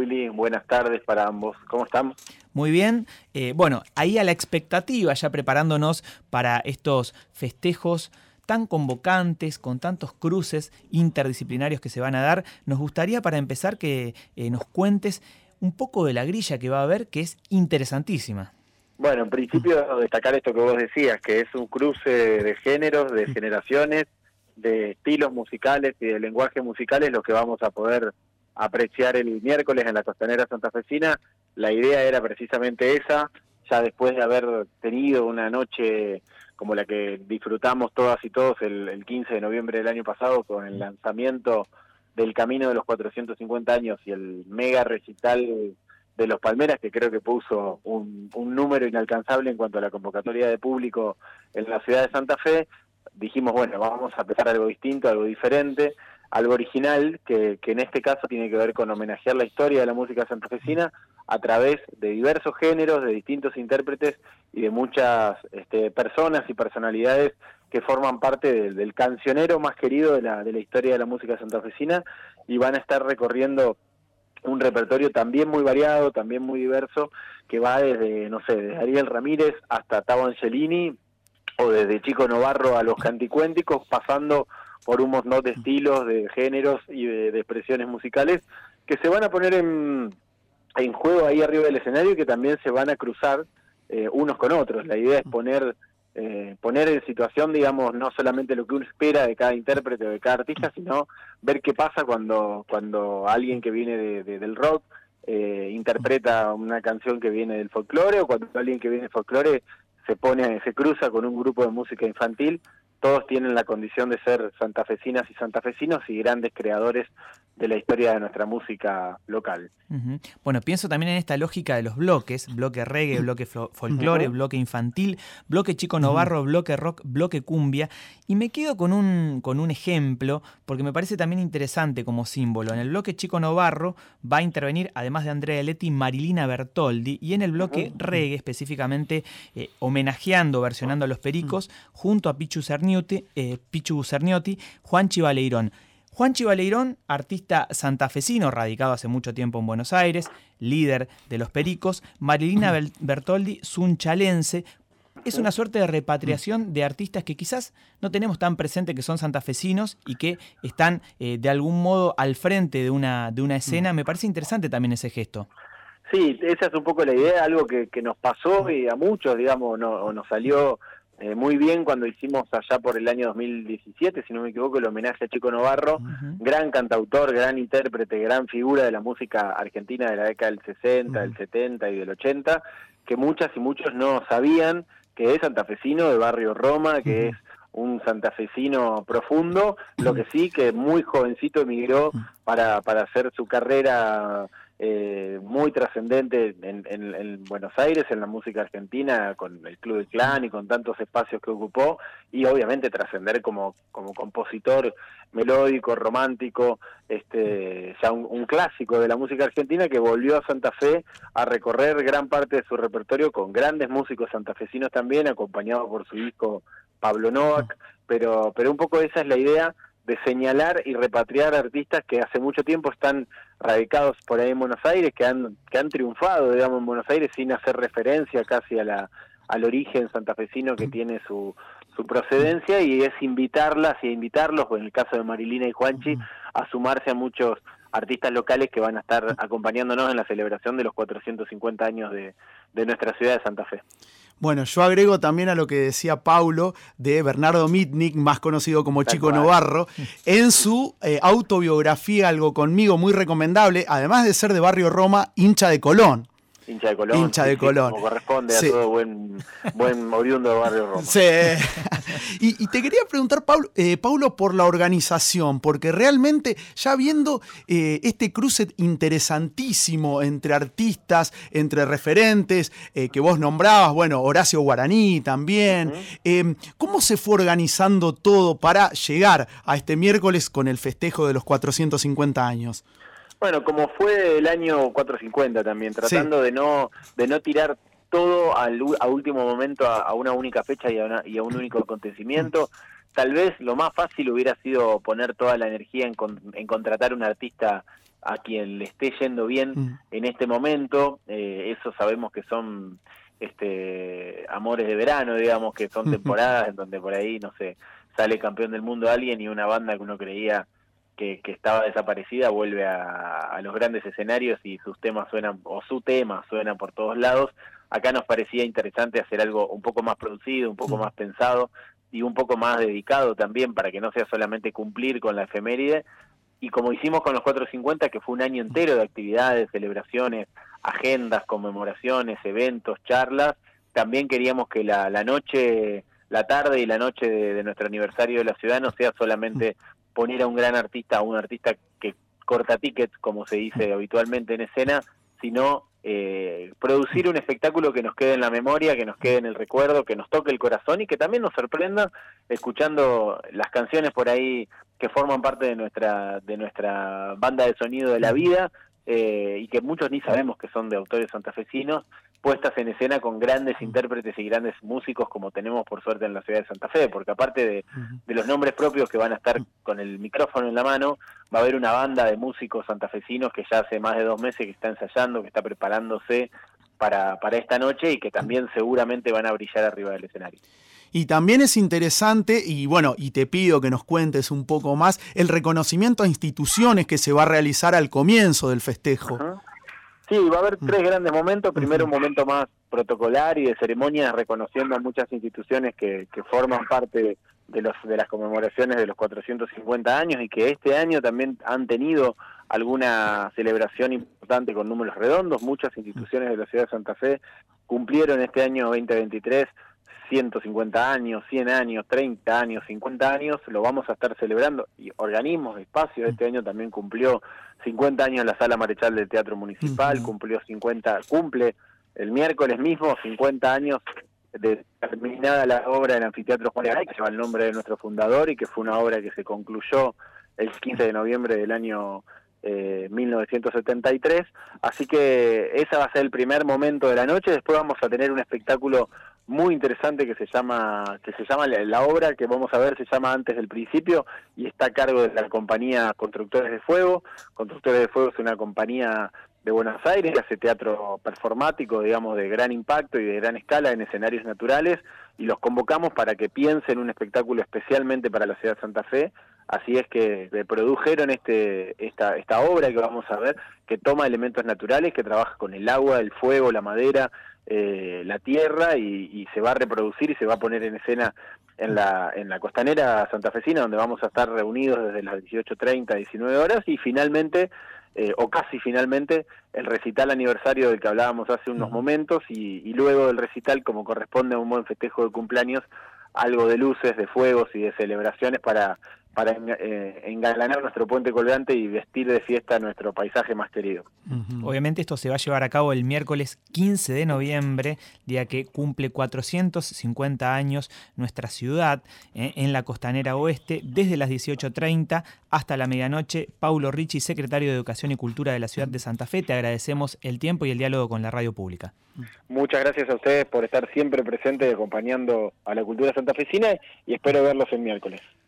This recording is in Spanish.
Willy, buenas tardes para ambos. ¿Cómo estamos? Muy bien. Bueno, ahí a la expectativa, ya preparándonos para estos festejos tan convocantes, con tantos cruces interdisciplinarios que se van a dar, nos gustaría para empezar que nos cuentes un poco de la grilla que va a haber, que es interesantísima. Bueno, en principio destacar esto que vos decías, que es un cruce de géneros, de generaciones, de estilos musicales y de lenguajes musicales, lo que vamos a poder apreciar el miércoles en la Costanera Santafesina. La idea era precisamente esa, ya después de haber tenido una noche como la que disfrutamos todas y todos el 15 de noviembre del año pasado con el lanzamiento del Camino de los 450 años y el mega recital de los Palmeras, que creo que puso un número inalcanzable en cuanto a la convocatoria de público en la ciudad de Santa Fe. Dijimos, bueno, vamos a empezar algo distinto, algo diferente, algo original, que en este caso tiene que ver con homenajear la historia de la música santafesina a través de diversos géneros, de distintos intérpretes y de muchas personas y personalidades que forman parte del cancionero más querido de la historia de la música santafesina, y van a estar recorriendo un repertorio también muy variado, también muy diverso, que va desde, no sé, desde Ariel Ramírez hasta Tavo Angelini, o desde Chico Novarro a los Canticuénticos, pasando por un montón de estilos, de géneros y de expresiones musicales que se van a poner en juego ahí arriba del escenario y que también se van a cruzar unos con otros. La idea es poner en situación, digamos, no solamente lo que uno espera de cada intérprete o de cada artista, sino ver qué pasa cuando alguien que viene del rock interpreta una canción que viene del folclore, o cuando alguien que viene del folclore se cruza con un grupo de música infantil. Todos tienen la condición de ser santafesinas y santafesinos y grandes creadores de la historia de nuestra música local. Uh-huh. Bueno, pienso también en esta lógica de los bloques, bloque reggae, bloque folclore, uh-huh, bloque infantil, bloque Chico Novarro, uh-huh, bloque rock, bloque cumbia, y me quedo con un ejemplo, porque me parece también interesante como símbolo. En el bloque Chico Novarro va a intervenir, además de Andrea Letti, Marilina Bertoldi, y en el bloque, uh-huh, reggae, específicamente homenajeando, versionando a Los Pericos, uh-huh, junto a Pichu Cerniotti, Juanchi Baleirón. Juanchi Baleirón, artista santafesino, radicado hace mucho tiempo en Buenos Aires, líder de Los Pericos. Marilina Bertoldi, sunchalense. Es una suerte de repatriación de artistas que quizás no tenemos tan presente, que son santafesinos y que están de algún modo al frente de una escena. Me parece interesante también ese gesto. Sí, esa es un poco la idea, algo que nos pasó y a muchos, digamos, nos salió muy bien cuando hicimos allá por el año 2017, si no me equivoco, el homenaje a Chico Novarro, uh-huh, gran cantautor, gran intérprete, gran figura de la música argentina de la década del 60, uh-huh, del 70 y del 80, que muchas y muchos no sabían que es santafesino de Barrio Roma, que uh-huh, es un santafesino profundo, lo que sí, que muy jovencito emigró para hacer su carrera muy trascendente en Buenos Aires, en la música argentina, con el Club del Clan y con tantos espacios que ocupó, y obviamente trascender como compositor melódico, romántico, ya un clásico de la música argentina, que volvió a Santa Fe a recorrer gran parte de su repertorio con grandes músicos santafesinos también, acompañado por su hijo Pablo Novak, pero un poco esa es la idea, de señalar y repatriar artistas que hace mucho tiempo están radicados por ahí en Buenos Aires, que han triunfado, digamos, en Buenos Aires sin hacer referencia casi al origen santafesino que tiene su procedencia, y es invitarlas y invitarlos, en el caso de Marilina y Juanchi, a sumarse a muchos artistas locales que van a estar acompañándonos en la celebración de los 450 años de nuestra ciudad de Santa Fe. Bueno, yo agrego también a lo que decía Paulo de Bernardo Mitnick, más conocido como Chico Novarro, en su autobiografía Algo Conmigo, muy recomendable, además de ser de Barrio Roma, hincha de Colón. Hincha de Colón. Hincha de Colón. Como corresponde a todo buen oriundo de Barrio Roma. Sí. Y te quería preguntar, Paulo, por la organización, porque realmente ya viendo este cruce interesantísimo entre artistas, entre referentes, que vos nombrabas, bueno, Horacio Guaraní también, uh-huh, ¿cómo se fue organizando todo para llegar a este miércoles con el festejo de los 450 años? Bueno, como fue el año 450 también, tratando, sí, de no tirar todo a último momento a una única fecha y a un único acontecimiento. Tal vez lo más fácil hubiera sido poner toda la energía en contratar un artista a quien le esté yendo bien en este momento. Eso sabemos que son amores de verano, digamos, que son temporadas en donde por ahí, no sé, sale campeón del mundo alguien y una banda que uno creía que estaba desaparecida vuelve a los grandes escenarios y sus temas suenan, o su tema suena por todos lados. Acá nos parecía interesante hacer algo un poco más producido, un poco más pensado y un poco más dedicado también, para que no sea solamente cumplir con la efeméride. Y como hicimos con los 450, que fue un año entero de actividades, celebraciones, agendas, conmemoraciones, eventos, charlas, también queríamos que la noche, la tarde y la noche de nuestro aniversario de la ciudad no sea solamente poner a un gran artista, a un artista que corta tickets, como se dice habitualmente en escena, sino producir un espectáculo que nos quede en la memoria, que nos quede en el recuerdo, que nos toque el corazón y que también nos sorprenda escuchando las canciones por ahí que forman parte de nuestra banda de sonido de la vida, y que muchos ni sabemos que son de autores santafesinos, puestas en escena con grandes intérpretes y grandes músicos como tenemos por suerte en la ciudad de Santa Fe, porque aparte de los nombres propios que van a estar con el micrófono en la mano, va a haber una banda de músicos santafesinos que ya hace más de 2 meses que está ensayando, que está preparándose para esta noche y que también seguramente van a brillar arriba del escenario. Y también es interesante, y bueno, y te pido que nos cuentes un poco más, el reconocimiento a instituciones que se va a realizar al comienzo del festejo. Sí, va a haber 3 grandes momentos. Primero, un momento más protocolar y de ceremonias, reconociendo a muchas instituciones que forman parte de las conmemoraciones de los 450 años y que este año también han tenido alguna celebración importante con números redondos. Muchas instituciones de la ciudad de Santa Fe cumplieron este año 2023 150 años, 100 años, 30 años, 50 años, lo vamos a estar celebrando. Y organismos, espacios, este año también cumplió 50 años la Sala Marechal del Teatro Municipal, cumple el miércoles mismo 50 años de terminada la obra del Anfiteatro Juan Garay, que lleva el nombre de nuestro fundador y que fue una obra que se concluyó el 15 de noviembre del año 1973, así que ese va a ser el primer momento de la noche. Después vamos a tener un espectáculo muy interesante que se llama la obra que vamos a ver se llama Antes del Principio y está a cargo de la compañía Constructores de Fuego. Constructores de Fuego es una compañía de Buenos Aires que hace teatro performático, digamos, de gran impacto y de gran escala en escenarios naturales, y los convocamos para que piensen un espectáculo especialmente para la ciudad de Santa Fe. Así es que produjeron esta obra que vamos a ver, que toma elementos naturales, que trabaja con el agua, el fuego, la madera, la tierra, y se va a reproducir y se va a poner en escena en la costanera santafesina, donde vamos a estar reunidos desde las 18:30 a 19 horas, y finalmente, o casi finalmente, el recital aniversario del que hablábamos hace unos momentos, y luego del recital, como corresponde a un buen festejo de cumpleaños, algo de luces, de fuegos y de celebraciones para engalanar nuestro puente colgante y vestir de fiesta nuestro paisaje más querido. Obviamente esto se va a llevar a cabo el miércoles 15 de noviembre, día que cumple 450 años nuestra ciudad, en la Costanera Oeste, desde las 18:30 hasta la medianoche. Paulo Ricci, secretario de Educación y Cultura de la ciudad de Santa Fe, te agradecemos el tiempo y el diálogo con la radio pública. Muchas gracias a ustedes por estar siempre presentes y acompañando a la cultura santafesina, y espero verlos el miércoles.